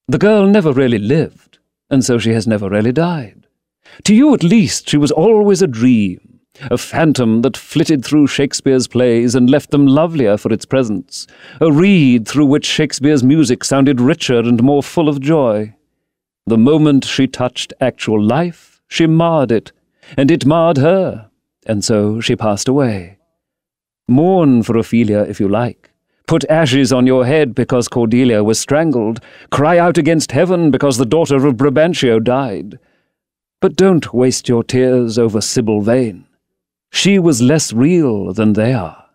The girl never really lived, and so she has never really died. To you at least she was always a dream, a phantom that flitted through Shakespeare's plays and left them lovelier for its presence, a reed through which Shakespeare's music sounded richer and more full of joy. The moment she touched actual life, she marred it, and it marred her, and so she passed away. Mourn for Ophelia if you like. Put ashes on your head because Cordelia was strangled. Cry out against heaven because the daughter of Brabantio died. But don't waste your tears over Sybil Vane. She was less real than they are.